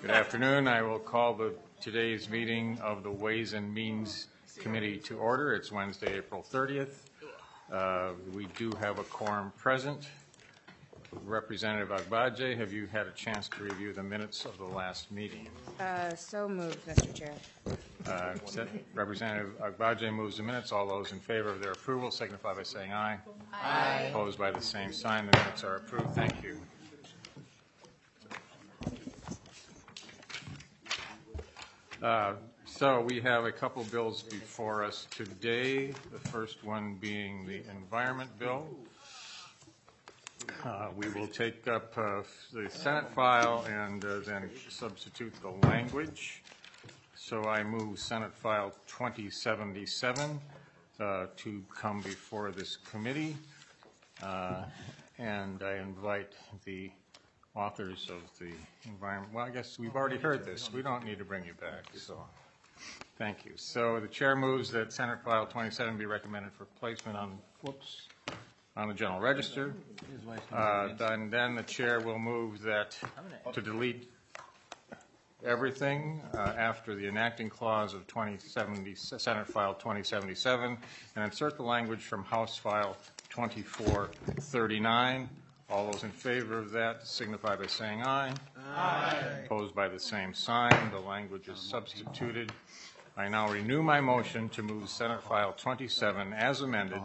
Good afternoon. I will call today's meeting of the Ways and Means Committee to order. It's Wednesday, April 30th. We do have a quorum present. Representative Agbaje, have you had a chance to review the minutes of the last meeting? So moved, Mr. Chair. Representative Agbaje moves the minutes. All those in favor of their approval signify by saying aye. Aye. Opposed by the same sign. The minutes are approved. Thank you. So we have a couple bills before us today. The first one being the Environment Bill. We will take up the Senate file and then substitute the language. So I move Senate File 2077 to come before this committee. And I invite the authors of the environment. Well, I guess we've already heard this. We don't need to bring you back. So thank you. So the chair moves that Senate File 27 be recommended for placement on the General Register. And then the chair will move that to delete everything after the enacting clause of Senate File 2077 and insert the language from House File 2439. All those in favor of that signify by saying aye. Aye. Opposed by the same sign. The language is substituted. I now renew my motion to move Senate File 27 as amended,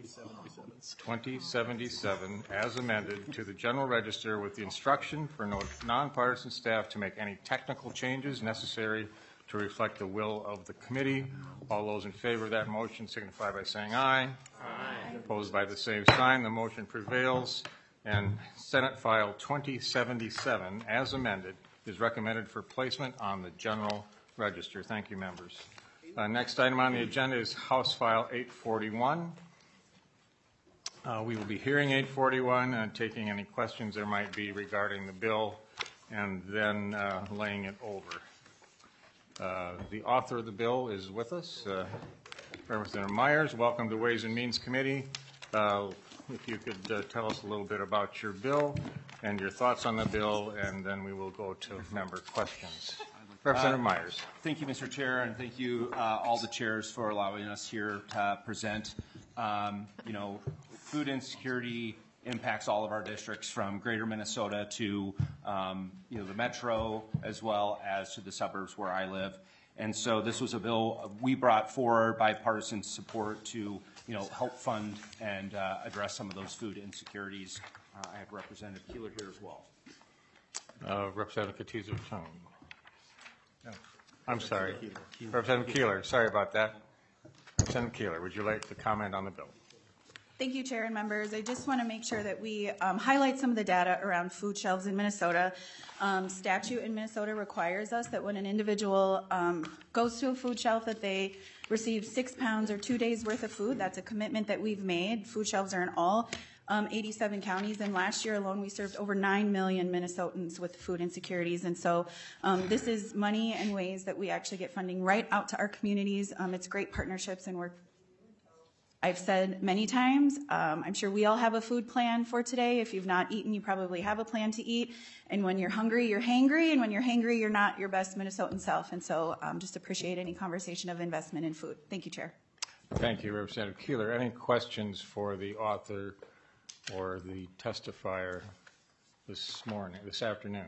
2077 as amended to the General Register with the instruction for nonpartisan staff to make any technical changes necessary to reflect the will of the committee. All those in favor of that motion signify by saying aye. Aye. Opposed by the same sign. The motion prevails. And Senate File 2077, as amended, is recommended for placement on the General Register. Thank you, members. Next item on the agenda is House File 841. We will be hearing 841 and taking any questions there might be regarding the bill and then laying it over. The author of the bill is with us, Representative Myers. Welcome to Ways and Means Committee. If you could tell us a little bit about your bill and your thoughts on the bill, and then we will go to member questions. Representative Myers. Thank you, Mr. Chair, and thank you all the chairs for allowing us here to present. Food insecurity impacts all of our districts from greater Minnesota to the metro as well as to the suburbs where I live. And so this was a bill we brought forward bipartisan support to help fund and address some of those food insecurities. I have Representative Keeler here as well. Representative Katiza-Tung. I'm sorry. Representative Keeler, sorry about that. Representative Keeler, would you like to comment on the bill? Thank you, Chair and members. I just want to make sure that we highlight some of the data around food shelves in Minnesota. Statute in Minnesota requires us that when an individual goes to a food shelf that they receive 6 pounds or 2 days worth of food. That's a commitment that we've made. Food shelves are in all 87 counties, and last year alone we served over 9 million Minnesotans with food insecurities. And so this is money and ways that we actually get funding right out to our communities. It's great partnerships, and I've said many times, I'm sure we all have a food plan for today. If you've not eaten, you probably have a plan to eat. And when you're hungry, you're hangry. And when you're hangry, you're not your best Minnesotan self. And so just appreciate any conversation of investment in food. Thank you, Chair. Thank you, Representative Keeler. Any questions for the author or the testifier this afternoon?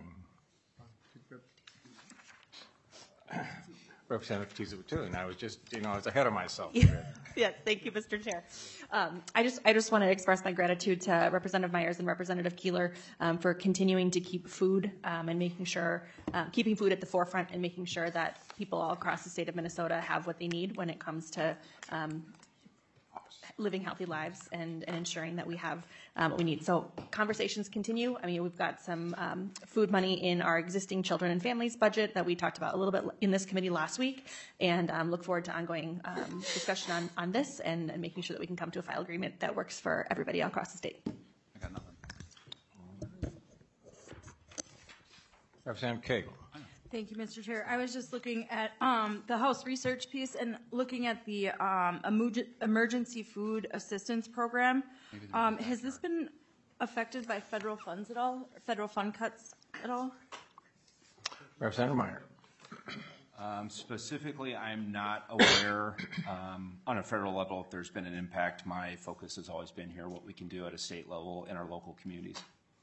Representative Katiza-Tung. I was just, I was ahead of myself. Yeah, thank you, Mr. Chair. I just want to express my gratitude to Representative Myers and Representative Keeler for continuing to keep food and making sure, keeping food at the forefront and making sure that people all across the state of Minnesota have what they need when it comes to living healthy lives and ensuring that we have what we need. So conversations continue. I mean, we've got some food money in our existing children and families budget that we talked about a little bit in this committee last week, and look forward to ongoing discussion on this and making sure that we can come to a final agreement that works for everybody across the state. I got nothing. Representative Cagle. Thank you, Mr. Chair. I was just looking at the House research piece and looking at the emergency food assistance program. Has this been affected by federal funds at all? Federal fund cuts at all? Representative Meyer. Specifically, I'm not aware on a federal level if there's been an impact. My focus has always been here, what we can do at a state level in our local communities.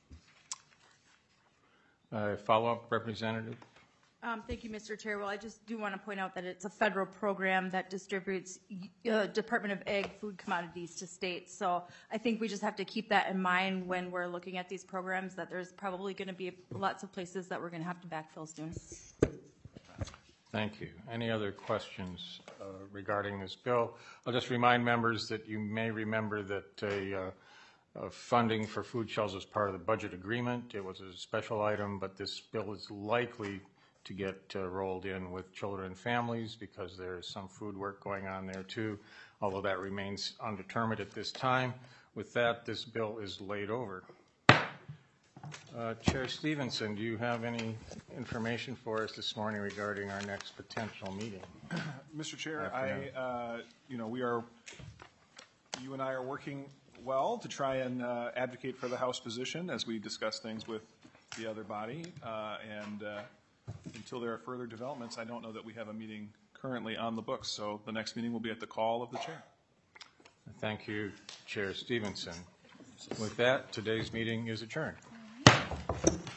Follow-up, Representative? Thank you, Mr. Chair. Well, I just do want to point out that it's a federal program that distributes Department of Ag food commodities to states. So I think we just have to keep that in mind when we're looking at these programs, that there's probably going to be lots of places that we're going to have to backfill soon. Thank you. Any other questions regarding this bill? I'll just remind members that you may remember that funding for food shelves was part of the budget agreement. It was a special item, but this bill is likely to get rolled in with children and families because there is some food work going on there too, although that remains undetermined at this time. With that, this bill is laid over. Chair Stevenson, do you have any information for us this morning regarding our next potential meeting? Mr. Chair, you and I are working well to try and advocate for the House position as we discuss things with the other body. And until there are further developments, I don't know that we have a meeting currently on the books. So the next meeting will be at the call of the chair. Thank you, Chair Stevenson. With that, today's meeting is adjourned.